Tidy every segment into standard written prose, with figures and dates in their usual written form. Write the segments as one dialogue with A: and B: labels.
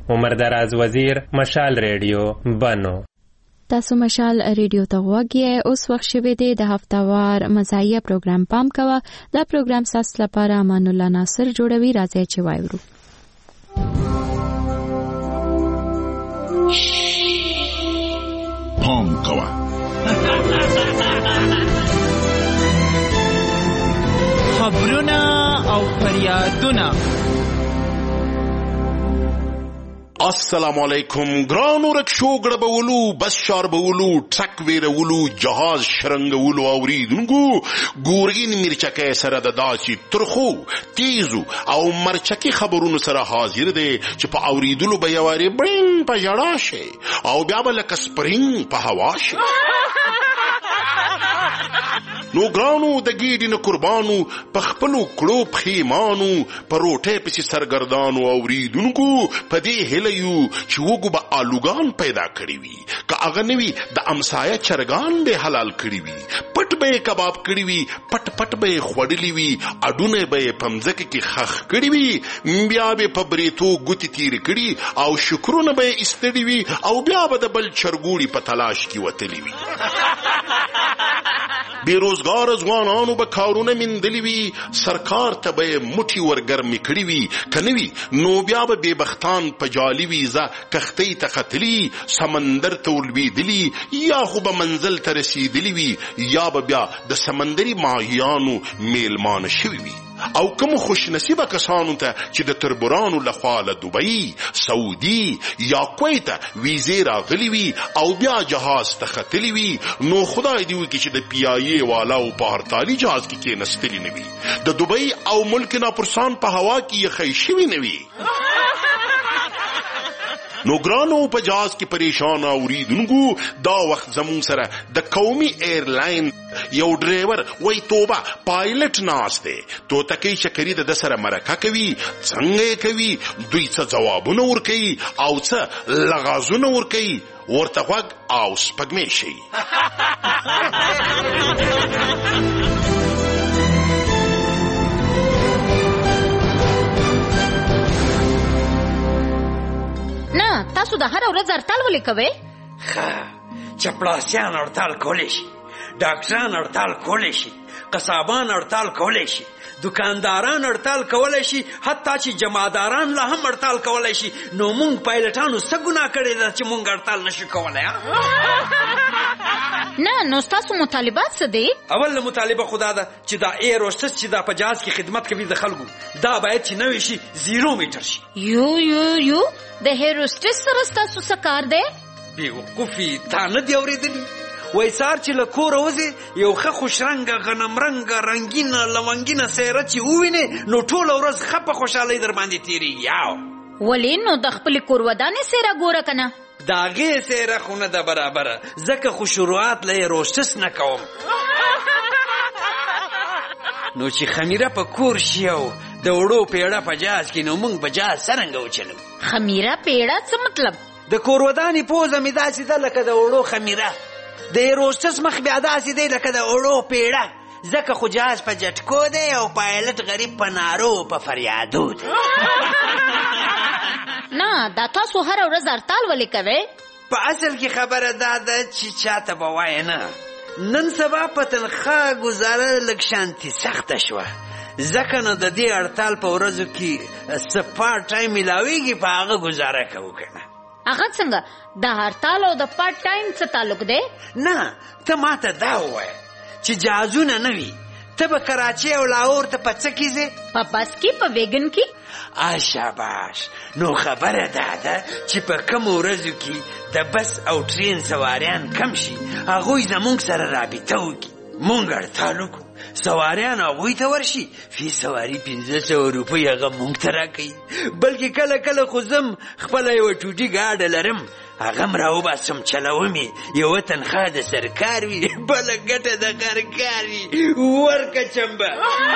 A: عمر دراز وزیر، مشال ریډیو بنو.
B: تاسو مشال ریډیو ته غوږی اوس وخت شوه د هفتهوار مزاحیه پروګرام پام کوه. دا پروګرام تاسو لپاره امان الله ناصر جوړوي. راځي چې وایو
C: پام کوه.
D: خبرونه او فریادونه.
C: السلام علیکم. ګرانو رکشو ګړبولو، بس شاربولو، ټرک ویرولو، جهاز شرنګولو اوریدونکو، ګورګین مرچکه سره د داسې ترخو تیزو او مرچکی خبرونو سره حاضر دی چې په اوریدلو به یواري برین په ژړا شي او بیا به لکه سپرینګ په هوا شي. نو ګرانو د ګیډې نه قربانو، په خپلو کړو پښیمانو، په روټۍ پسې سرګردانو اوریدونکو، په دې هیله یو چې وګو به آلوګان پیدا کړي وي، که هغه نه وي د امسایه چرګان به حلال کړي وي، پټ به یې کباب کړي وي، پټ پټ به یې خوړلي وي، اډونه به یې په مځکه کې خښ کړي وي، بیا به په بریتو ګوتې تېرې کړي او شکرونه به یې ایستلي وي او بیا به د بل چرګوړي په تلاش کې وتلي وي. بیروزګار ځوانانو به کارونه میندلي وي، سرکار ته به یې موټي ورګرمې کړي وي، که نه وي نو بیا به بېبختان په جالي ویزه کښتۍ ته ختلي، سمندر ته ولوېدلي، یا خو به منزل ته رسېدلي وي، یا به بیا د سمندري ماهیانو میلمانه شوي وي. او کوم خوش نصیبه کسانو ته چې د تربورانو لخوا له دوبۍ، سعودي یا کویت ویزې راغلي وي او بیا جهاز ته ختلي وي، نو خدای دې وکړي چې د پیایې والاو په هرتالي جهاز کې کېنستلي نه وي، د دوبۍ او ملک ناپرسان په هوا کې یخی شوي نه وي. نو ګرانو په جهاز کې پریشان اوریدونکو، دا وخت زمون سره د قومي ایرلاین یو ډرایور وای توبه پایلټ ناست دی، توتکۍ شکري د سره مرکه کوي، څنګه کوي، دوی څه جوابونه ورکوي او څه لغازونه ورکوي، ورته غوږ او سپږمې شي.
E: نه تاسو د هر ورځ هړتال ولې کوئ؟
F: چپړاسیان هړتال کولی شي، ډاکټران هړتال کولی شي، قصابان هړتال کولی شي، دکانداران هړتال کولی شي، حتی چې جمعداران لا هم هړتال کولی شي. نو مونږ پایلټانو څه ګناه کړې ده چې مونږ هړتال نشو کولی؟
E: نه نو ستاسو مطالبات څه دي؟
F: اول مطالبه خدا ده چې دا ایر هوسټس چې دا په جهاز کې خدمت کوي د خلکو، دا باید چې نوی شي، 0 میټر شي.
E: یو د ایر هوسټس سره ستاسو څه کار دی؟
F: بیوقوفي تا نه دی اورېدلي؟ وای سار چې له کوره وځې یو ښه خوشرنګه غنمرنګه رنګینه لونګینه څېره چې ووینې نو ټوله ورځ ښه په خوشحالۍ در باندې تېرېږي.
E: ولې نو د خپلې کورودانې څېره ګوره که نه؟
F: د هغې څېره خو نه ده برابره، ځکه خو شروعات له یې روشتس نه کوم. نو چې خمیره په کور شي او د وړو پیړه په جهاز کې، نو موږ به جهاز څرنګه وچلو؟
E: خمیره پیړه څه مطلب؟
F: د کورودانې پوزه مې داسې ده لکه د وړو خمیره، د ایروسټس مخ بیا داسې دی لکه د وړو پیړه، ځکه خو جهاز په جټکو دی او پایلټ غریب په نارو په فریادو دی.
E: نه دا تاسو هر ورځ هړتال ولې کوئ؟
F: په اصل کې خبره دا ده چې چاته به وایه نه، نن سبا په تنخواه ګزاره لږ شانتي سخته شوه، ځکه نو د دې هړتال په ورځو کې څه پارټ ټایم میلاویږي، په هغه ګزاره کوو که نه.
E: هغه څنګه د هړتال او د پارټ ټایم څه تعلق دی؟
F: نه ته ماته دا ووایه چې جهازونه نه وي، ته به کراچۍ او لاهور ته په څه کې ځې؟
E: په بس کې، په ویګن کې.
F: شاباش. نو خبره دا ده چې په کومو ورځو کې د بس او ټرین سواریان کم شي، هغوی زمونږ سره رابطه وکړي، مونږ هړتال وکړو، سواریان هغوی ته ورشي، فی سواري 1500 روپۍ هغه مونږ ته راکوي. بلکې کله کله خو زم خپله یوه ټوټي ګاډه لرم، هغه م راوباسم چلوم یې، یوه تنخواه د سرکار وي، بله ګټه د غرکار وي، ورکه چمبه.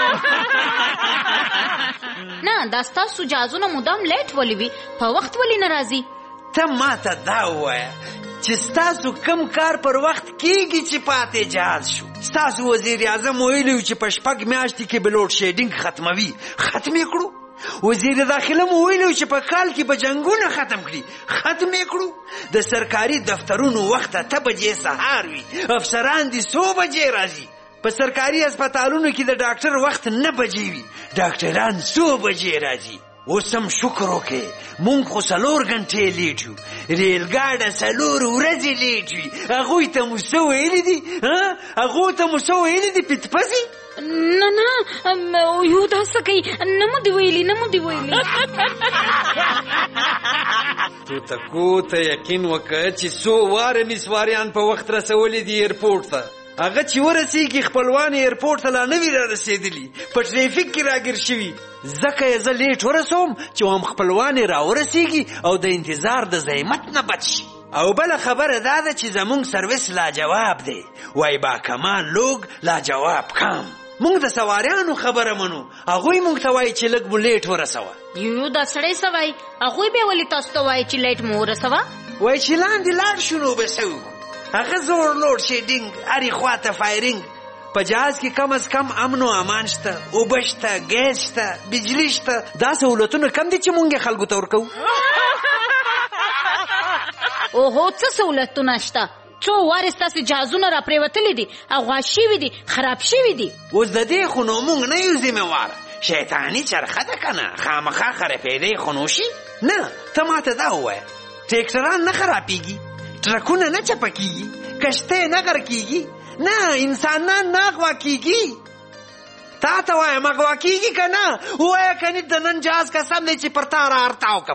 E: نه دا ستاسو جهازونه مدام لیټ ولې وي، په وخت ولې نه راځي؟
F: ته ماته دا ووایه چې ستاسو کم کار پر وخت کیږي چې پاتې جهاز شو؟ ستاسو وزیر اعظم ویلي چې په 6 میاشتې کې به لوډ شیډینګ ختموي، ختم یې کړو. وزیر داخله مو ویلو چې په کال کې به جنګونه ختم کړي. ختم یې کړو. د سرکاري دفترونو وخت 8 بجې سهار وي، افسران دي 100 بجې راځي. په سرکاري هسپتالونو کې د ډاکټر وخت 9 بجې وي، ډاکټران 100 بجې راځي. اوس هم شکر وکړئ مونږ خو 4 غنټې لیټ یو، ریل ګاډه 4 ورځې لیټ وي. هغوی ته مو څه ویلي دي؟ هغوی ته مو څه ویلي دي پتپسې؟
E: نه یو دا څه کوي؟ نه مو دی ویلي.
F: توتکو ته یقین وکړه چې 100 واره مې سواریان په وخت رسولي دي ایرپورټ ته. هغه چې ورسېږي خپلوان ایرپورټ ته لا نه وي رارسېدلي، په ټریفیک کې راګیر شوي. ځکه یې زه لیټ ورسوم چې هم خپلوان یې راورسېږي او د انتظار د زحمت نه بچ شي. او بله خبره دا ده چې زمونږ سرویس لاجواب دی. وای با کمال لوگ لاجواب کام. مونږ د سواریانو خبره منو، هغوی مونږ ته وایي چې لږ مو لیټ ورسوه.
E: یو دا سړی څه وایي؟ هغوی بیا ولې تاسو ته وایي چې لیټ مو ورسوه؟
F: وایي چې لاندې لاړ شو نو به څه وکړو. هغه زور لوډ شیډینګ، هرې خوا ته فایرینګ. په جهاز کې کم از کم امن و امان شته، اوبه شته، ګیس شته، بجلی شته. دا سهولتونه کم دي چې مونږ خلکو ته ورکوو.
E: اوهو څه سهولتونه شته؟ څو وارې ستاسې جهازونه را پرېوتلي دي، اغواش شوي دي، خراب شوي دي.
F: اوس د دې خو نو مونږ نه یو ذمهوار. شیطاني چرخه ده که نه؟ خامخا خرابېدی خو نو شي. نه ته ماته دا ووایه، ټیکټران نه خرابېږي، ټرکونه نه چپه کېږي، کشتۍ نه غرقېږي، نه انسانان نه اغوا کېږي. تا ته وایم اغوا کېږي که نه؟ ووایه کنې د نن جهاز قسم دی چې پر تا را ارتاو کړم.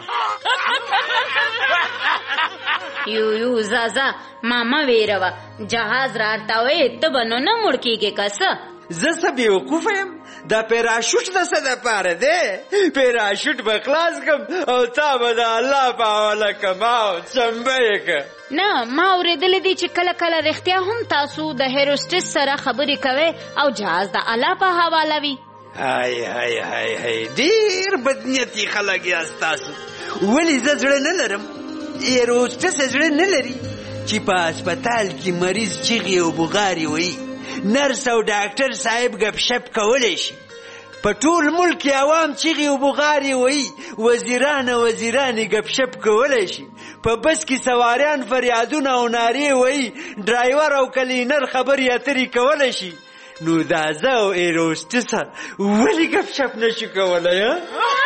E: یو زازا ماما ویروه، جهاز را ارتاوی ته به نو نه مړ کېږې که څه؟
F: زه څه بېوقوفه یم؟ دا پیراشوټ د څه دپاره دی؟ پیراشوټ به خلاص کړم او تا به د الله په حواله کړم او چمبه یې کړه.
E: نه ما اورېدلی دي چې کله کله رښتیا هم تاسو د هیروسټس سره خبرې کوئ او جهاز د الله په حواله وي.
F: های ډېر بدنیتي خلک یاست تاسو. ولې زه زړه نه لرم؟ هیروسټس زړه نه لري چې په هسپتال کې مریض چیغې او بغارې وایي. نرس او ډاکټر صاحب گپ شپ کولی شي. په ټول ملک عوام چیغې او بغارې وایي. وزیران گپ شپ کولی شي. په بس کې سواریان فریادونه او نارې وایي. ډرایور او کلینر خبرې اترې کولی شي. نو دا زه او هیروسټسه ولې گپ شپ نشو کولی؟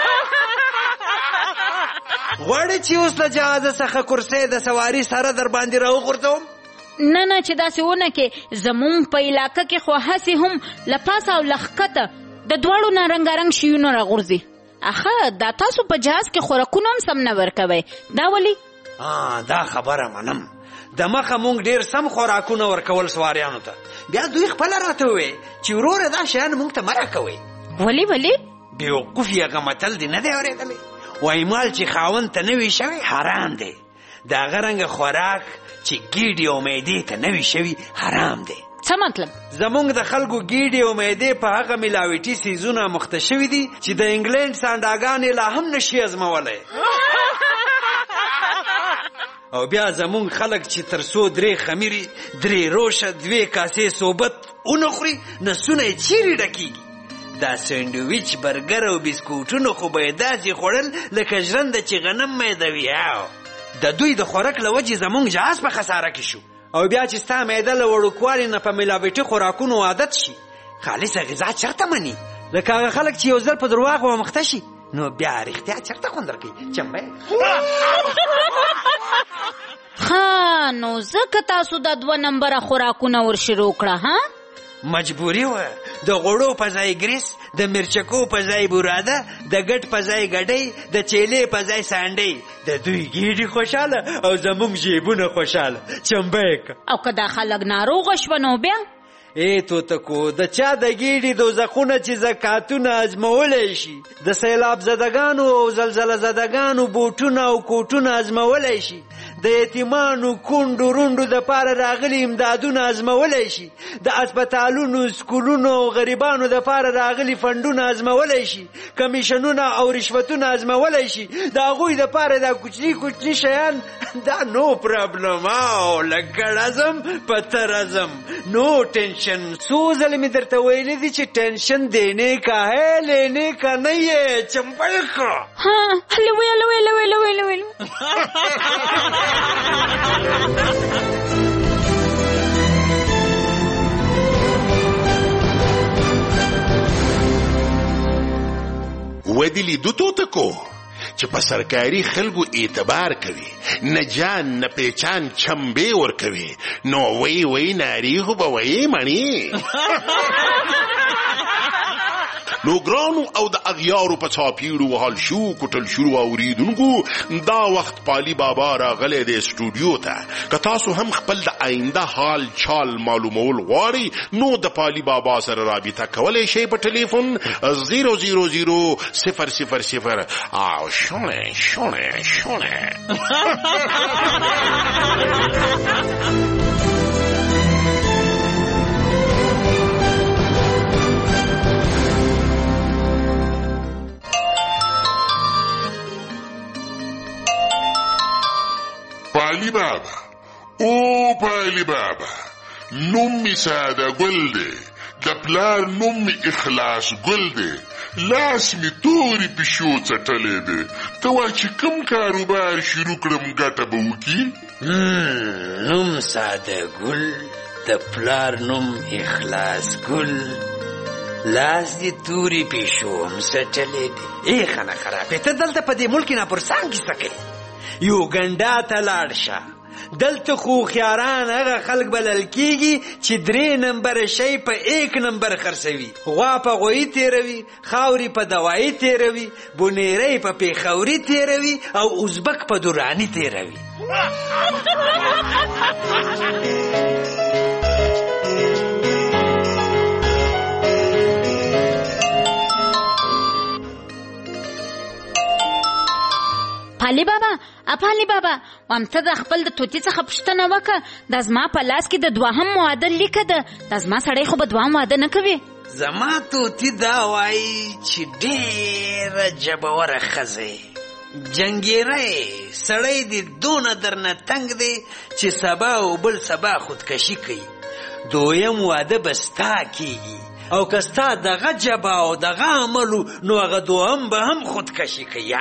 F: غواړې چې اوس له جهازه څخه کرسۍ د سواري سره در باندې راوغورځوم؟
E: نه چې داسې ونه کې. زمونږ په علاقه کې خو هسې هم له پاسه او له ښکته د دواړو نه رنګارنګ شیونه راغورځي. اخه دا تاسو په جهاز کې خوراکونه هم سم نه ورکوئ، دا ولې؟
F: دا خبره منم. د مخه مونږ ډېر سم خوراکونه ورکول سواریانو ته، بیا دوی خپله راته وویل چې وروره دا شیان مونږ ته مه راکوئ.
E: ولې؟
F: بېوقوف یې هغه متل دې نه دی اورېدلی؟ وایي مال چې خاوند ته نه وي شوی حرام دی. د هغه رنګه خوراک چې ګیډې او معدې ته نه وي شوي حرام دی.
E: څه مطلب؟
F: زمونږ د خلکو ګیډې او معدې په هغه ملاوټي څیزونه مخته شوي دي چې د انګلینډ سانډاګانې لا هم نشي ازمولی. او بیا زمونږ خلک چې تر څو 3 خمیرې، 3 روشه، 2 کاسې صوبت ونه خوري، نسونه یې چیرې ډکېږي. دا سینډویچ، برګر او بسکوټونه خو به یې داسې خوړل لکه ژرنده چې غنم میدوي. د دوی د خوراک له وجې زمونږ جهاز په خساره کې شو. او بیا چې ستا معده له وړوکوالي نه په ملاوټي خوراکونو عادت شي، خالصه غذا چېرته مني؟ لکه هغه خلک چې یو ځل په درواغ ومخته شي نو بیا رښتیا چېرته خوند درکوي؟ چمبه
E: ها نو ځکه تاسو د 2 نمبره خوراکونه ورشروع کړه؟
F: مجبوري وه. د غوړو په ځای ګریس، د مرچکو په ځای براده، د ګټ په ځای ګډۍ، د چیلې په ځای سانډۍ. د دوی ګیډې خوشحاله او زمونږ جیبونه خوشحاله. چمبه یې که.
E: او که دا خلک ناروغه شوه نو بیا؟
F: توتکو د چا د ګیډې دوزخونه چې زکاتونه ازمولی شي، د سیلاب زدگانو او زلزله زدگانو بوټونه او کوټونه ازمولی شي، د یتیمانو کونډو رونډو دپاره راغلي امدادونه ازمولی شي، د اسپتالونو سکولونو او غریبانو دپاره راغلي فنډونه ازمولی شي، کمیشنونه او رشوتونه ازمولی شي، د هغوی دپاره دا کوچني کوچني شیان دا نو پرابلم. او لږ ګډ په ترزم نو ټینشن. څو ځله مې درته ویلي دي چې ټینشن دینے کا ہے لینے کا نہیں ہے. چمبل کا لوی
C: ودی لیدو تو تکو چې په سرکاري خلکو اعتبار کوي، نه جان نه پیچان چمبې ور کوي، نو وی ناری خو به وی مڼي. نو ګرانو او د اغیارو په چاپیړو وهل شو کوټل شروع اوریدونکو، دا وخت پالی بابا راغلی دی سټوډیو ته. که تاسو هم خپل د آینده حال چال معلومول غواړئ نو د پالی بابا سره رابطه کولی شئ په ټلیفون 000 او شونه. پالی بابا، او پالی بابا، نوم می ساده گل دی، د پلار نوم می اخلاص گل دی، لاس می توری پیشو څټلې دی. ته وا چې کوم کاروبار شروع کړم ګټه به وکړي؟
F: نوم ساده گل، د پلار نوم اخلاص گل، لاس دی توری پیشو هم څټلې دی. ای خانه خرابې، ته دلته په دې ملک نه پرسان کیسه کوي. یوګنډا ته لاړ شه، دلته خو خیاران هغه خلک بلل کیږي چې 3 نمبر شی په 1 نمبر خرڅوي. غوا په غوی تیروي، خاوري په دوايي تیروي، بونیری په پیخوري تیروي او ازبک په دورانی تیروي.
E: پالی بابا وامته د خپل د توتی څخه پوښتنه وکړه، دا زما په لاس کې د دوهم واده لیکه ده، دا زما سړی خو به دوهم واده نه کوي.
F: زما توتی دا وایي چې ډېره جبوره ښځه جنګیری سړی دی دونه درنه تنګ دی چې سبا او بل سبا خودکشي کوي. دویم واده به ستا کیږي او که ستا دغه جبه او دغه عملو نو هغه دوهم به هم خودکشي کوي.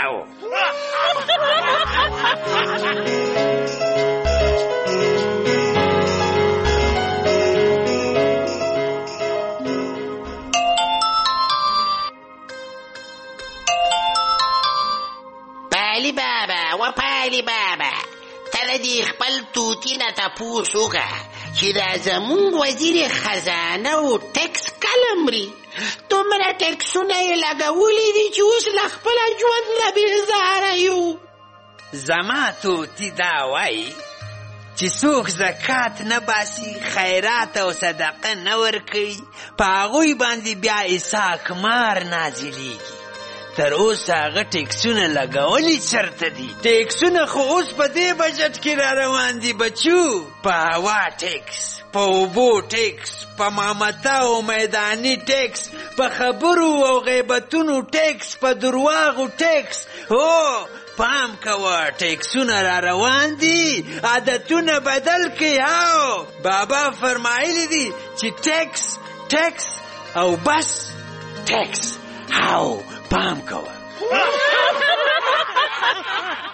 G: پالی بابا و پالی بابا، تله دی خپل توتی نه تپوس وکړه چې دا زمونږ وزیر خزانه او ټکس کله مري. دومره ټکسونه یې لګولي دي چې اوس له خپله ژوند نه بېزاره یو.
F: زما توتی دا وایي چې څوک زکات نه باسي، خیرات او صدقه نه ورکوي، په هغوی باندې بیا اسحاق مار نازلیږي. تر اوسه هغه ټکسونه لګولي چرته دي؟ ټکسونه خو اوس په دې بجټ کې را روان دي بچو. په هوا ټکس، په اوبو ټکس، په مامتا او میداني ټکس، په خبرو او غیبتونو ټکس، په درواغو ټکس. هو پام کوه، ټکسونه را روان دي، عادتونه بدل کړئ. هاو بابا فرمایلی دي چې ټکس او بس ټکس. هاو پام کوه.